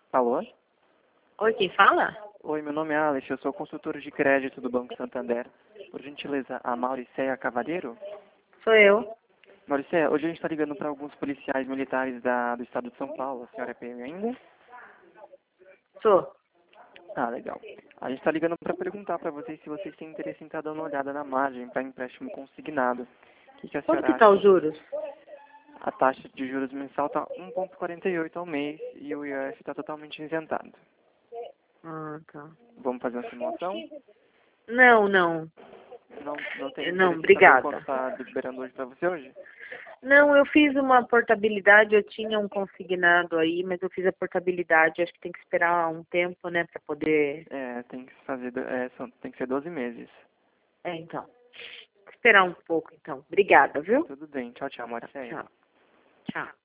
Alô? Oi, quem fala? Oi, meu nome é Alex, eu sou consultor de crédito do Banco Santander. Por gentileza, a Mauricéia Cavalheiro? Sou eu. Mauricéia, hoje a gente está ligando para alguns policiais militares do estado de São Paulo. A senhora é PM ainda? Sou. Ah, legal. A gente está ligando para perguntar para vocês se vocês têm interesse em estar dando uma olhada na margem para empréstimo consignado. O que a Quanto senhora que tá os acha? juros? A taxa de juros mensal está 1,48 ao mês e o IOF está totalmente isentado. Ah, tá. Vamos fazer uma simulação? Não, não. Não tem Não, interesse em saber quanto obrigada. está liberando hoje para você hoje? Não, eu fiz uma portabilidade, eu tinha um consignado aí, mas eu fiz a portabilidade, acho que tem que esperar um tempo, né, pra poder... É, tem que fazer, tem que ser 12 meses. Então. Esperar um pouco, então. Obrigada, viu? Tudo bem. Tchau, tchau, Tá, Marcelo. tchau. Tchau.